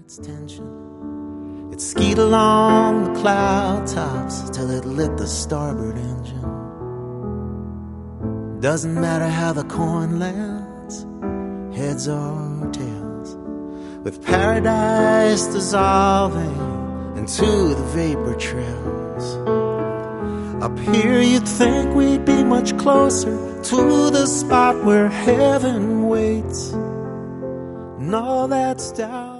its tension. It skied along the cloud tops till it lit the starboard engine. Doesn't matter how the coin lands, heads or tails, with paradise dissolving into the vapor trails. Up here you'd think we'd be much closer to the spot where heaven waits, and all that's down